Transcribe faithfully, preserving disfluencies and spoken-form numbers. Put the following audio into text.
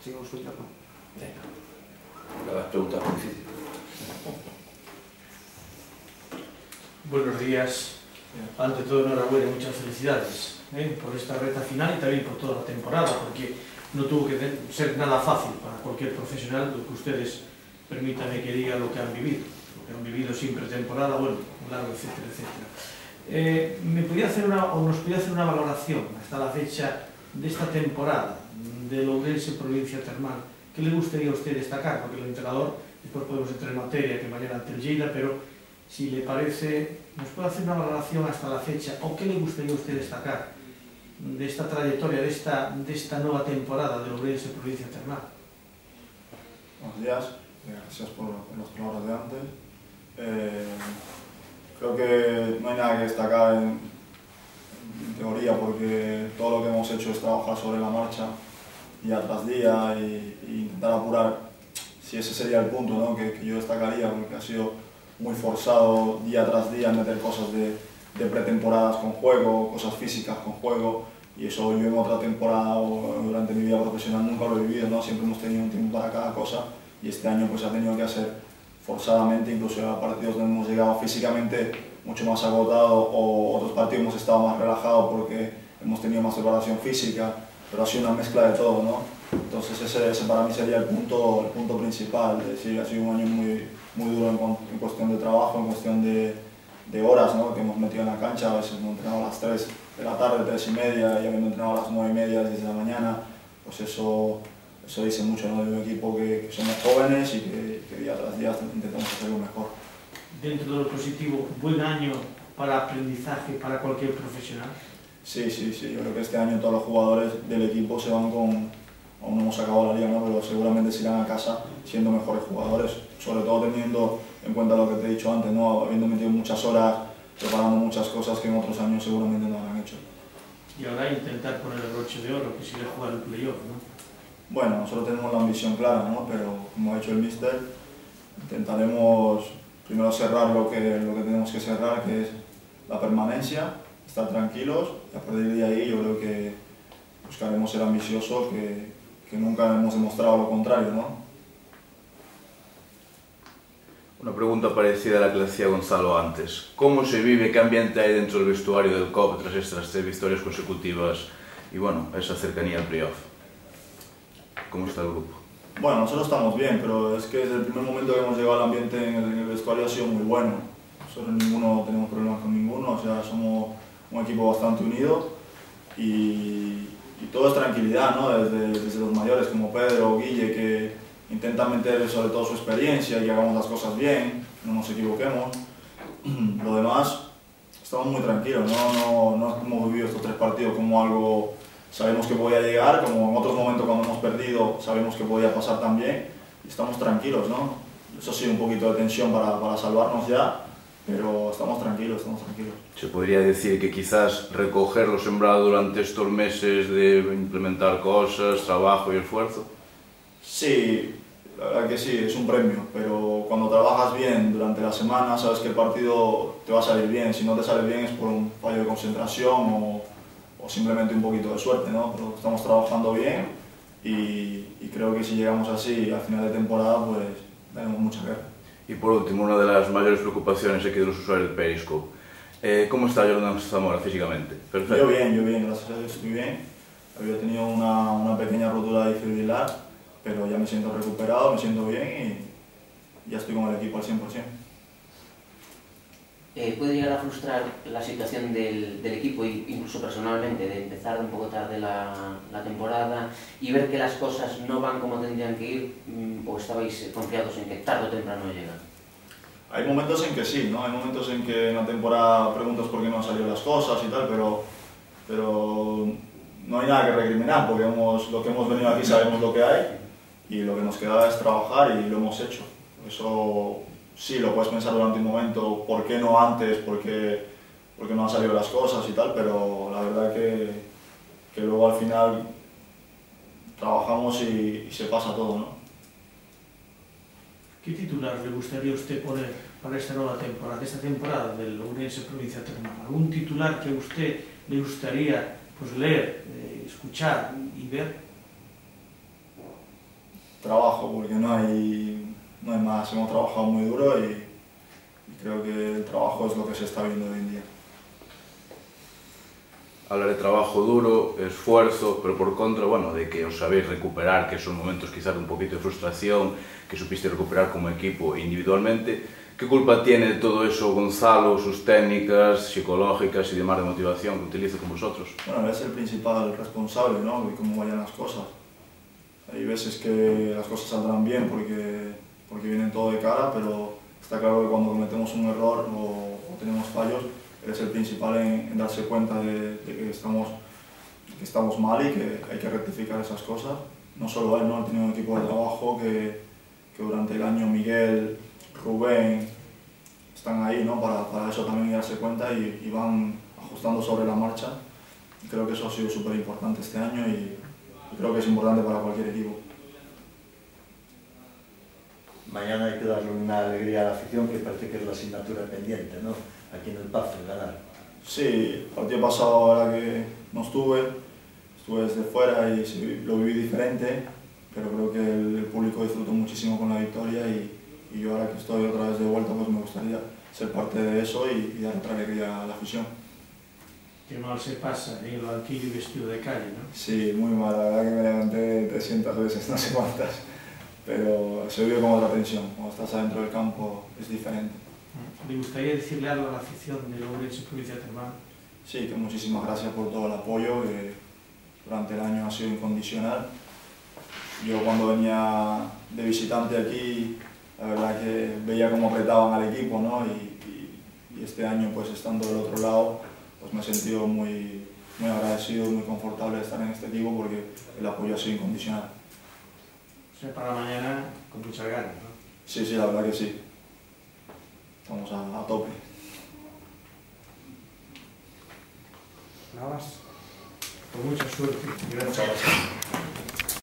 Sigamos su turno. Venga, las preguntas muy difíciles. Buenos días. Ante todo, enhorabuena y muchas felicidades ¿eh? por esta reta final y también por toda la temporada, porque no tuvo que ser nada fácil para cualquier profesional lo que ustedes, permítanme que diga, lo que han vivido, lo que han vivido sin pretemporada, bueno, largo, etcétera, etcétera. Eh, ¿me podía hacer una, o nos podía hacer una valoración hasta la fecha de esta temporada del Ourense Provincia Termal? ¿Qué le gustaría a usted destacar? Porque el entrenador, después podemos entrar en materia que mañana ante el Lleida, pero si le parece, ¿nos puede hacer una valoración hasta la fecha? ¿O qué le gustaría a usted destacar de esta trayectoria, de esta, de esta nueva temporada del Ourense Provincia Termal? Buenos días, gracias por, por las palabras de antes. Eh, creo que no hay nada que destacar en, en teoría, porque todo lo que hemos hecho es trabajar sobre la marcha día tras día y, y intentar apurar, si ese sería el punto, ¿no? que, que yo destacaría, porque ha sido muy forzado día tras día meter cosas de, de pretemporadas con juego, cosas físicas con juego, y eso yo en otra temporada o durante mi vida profesional nunca lo he vivido, ¿no? Siempre hemos tenido un tiempo para cada cosa, y este año pues ha tenido que hacer forzadamente, incluso a partidos donde hemos llegado físicamente mucho más agotado, o otros partidos hemos estado más relajados porque hemos tenido más preparación física, pero ha sido una mezcla de todo, ¿no? Entonces ese, ese para mí sería el punto, el punto principal, es decir, ha sido un año muy, muy duro en, en cuestión de trabajo, en cuestión de, de horas, ¿no? que hemos metido en la cancha. A veces hemos entrenado a las tres de la tarde, tres y media, y habiendo entrenado a las nueve y media desde la mañana, pues eso, eso dice mucho, ¿no? de un equipo que, que somos jóvenes y que, que día tras día intentamos hacerlo mejor. Dentro de lo positivo, buen año para aprendizaje para cualquier profesional. Sí, sí, sí, yo creo que este año todos los jugadores del equipo se van con, aún no hemos acabado la liga, ¿no? pero seguramente se irán a casa siendo mejores jugadores, sobre todo teniendo en cuenta lo que te he dicho antes, ¿no? habiendo metido muchas horas, preparando muchas cosas que en otros años seguramente no habrán hecho. Y ahora intentar poner el broche de oro, que sigue jugar el playoff, ¿no? Bueno, nosotros tenemos la ambición clara, ¿no? pero como ha dicho el míster, intentaremos primero cerrar lo que, lo que tenemos que cerrar, que es la permanencia, estar tranquilos, y a partir de ahí yo creo que buscaremos ser ambiciosos, que, que nunca hemos demostrado lo contrario, ¿no? Una pregunta parecida a la que le hacía Gonzalo antes. ¿Cómo se vive, qué ambiente hay dentro del vestuario del C O P tras estas tres victorias consecutivas y bueno, esa cercanía al playoff? ¿Cómo está el grupo? Bueno, nosotros estamos bien, pero es que desde el primer momento que hemos llegado al ambiente en el, en el vestuario ha sido muy bueno. Nosotros ninguno tenemos problemas con ninguno, o sea, somos un equipo bastante unido y, y todo es tranquilidad, ¿no? Desde, desde los mayores como Pedro o Guille, que intentan meter sobre todo su experiencia y que hagamos las cosas bien, que no nos equivoquemos. Lo demás, estamos muy tranquilos, ¿no? No, no hemos vivido estos tres partidos como algo, sabemos que podía llegar, como en otros momentos cuando hemos perdido sabemos que podía pasar también, y estamos tranquilos, ¿no? Eso sí, un poquito de tensión para, para salvarnos ya, pero estamos tranquilos, estamos tranquilos. ¿Se podría decir que quizás recoger lo sembrado durante estos meses de implementar cosas, trabajo y esfuerzo? Sí, la verdad que sí, es un premio, pero cuando trabajas bien durante la semana sabes que el partido te va a salir bien. Si no te sale bien es por un fallo de concentración o, o simplemente un poquito de suerte, ¿no? Pero estamos trabajando bien y, y creo que si llegamos así al final de temporada pues daremos mucha guerra. Y por último, una de las mayores preocupaciones aquí de los usuarios de Periscope. Eh, ¿Cómo está Jordan Zamora físicamente? Perfecto. Yo bien, yo bien, gracias a Dios estoy bien. Había tenido una, una pequeña rotura de fibrilar, pero ya me siento recuperado, me siento bien y ya estoy con el equipo al cien por cien. Eh, ¿Puede llegar a frustrar la situación del, del equipo, incluso personalmente, de empezar un poco tarde la, la temporada y ver que las cosas no van como tendrían que ir, o estabais confiados en que tarde o temprano llegan? Hay momentos en que sí, ¿no? Hay momentos en que en la temporada preguntas por qué no han salido las cosas y tal, pero, pero no hay nada que recriminar, porque hemos, lo que hemos venido aquí sabemos lo que hay y lo que nos quedaba es trabajar y lo hemos hecho. Eso sí, lo puedes pensar durante un momento, ¿por qué no antes? ¿Por qué, por qué no han salido las cosas y tal? Pero la verdad que, que luego al final trabajamos y, y se pasa todo, ¿no? ¿Qué titular le gustaría a usted poner para esta nueva temporada, esta temporada del Ourense Provincia Termal? ¿Algún titular que a usted le gustaría pues, leer, eh, escuchar y ver? trabajo, porque no hay, no hay más. Hemos trabajado muy duro y, y creo que el trabajo es lo que se está viendo hoy en día. Hablar de trabajo duro, esfuerzo, pero por contra, bueno, de que os sabéis recuperar, que son momentos quizás de un poquito de frustración, que supiste recuperar como equipo individualmente. ¿Qué culpa tiene de todo eso Gonzalo, sus técnicas psicológicas y demás de motivación que utiliza con vosotros? Bueno, él es el principal responsable, ¿no?, de cómo vayan las cosas. Hay veces que las cosas saldrán bien porque, porque vienen todo de cara, pero está claro que cuando cometemos un error o, o tenemos fallos, él es el principal en, en darse cuenta de, de que, estamos, que estamos mal y que hay que rectificar esas cosas. No solo él, ¿no? Él tiene un equipo de trabajo que, que durante el año Miguel, Rubén, están ahí, ¿no?, para, para eso también darse cuenta y, y van ajustando sobre la marcha. Y creo que eso ha sido súper importante este año y, y creo que es importante para cualquier equipo. Mañana hay que darle una alegría a la afición que parece que es la asignatura pendiente, ¿no?, aquí en el Pazo, ganar. Sí, el partido pasado, ahora que no estuve, estuve desde fuera y sí, lo viví diferente, pero creo que el, el público disfrutó muchísimo con la victoria y, y yo ahora que estoy otra vez de vuelta, pues me gustaría ser parte de eso y, y dar otra alegría a la afición. Qué mal se pasa en el banquillo y vestido de calle, ¿no? Sí, muy mal, la verdad que me levanté trescientas veces, no sé cuántas, pero se vive con otra tensión, cuando estás adentro del campo es diferente. ¿Le gustaría decirle algo a la afición de Ourense Provincia Termal? Sí, que muchísimas gracias por todo el apoyo, que durante el año ha sido incondicional. Yo cuando venía de visitante aquí, la verdad que veía cómo apretaban al equipo, ¿no? y, y, y este año, pues estando del otro lado, pues me he sentido muy, muy agradecido, muy confortable de estar en este equipo porque el apoyo ha sido incondicional. O sea, para mañana con muchas ganas, ¿no? Sí, sí, la verdad que sí. Estamos a, a tope. Nada más. Con mucha suerte. Gracias. Muchas gracias.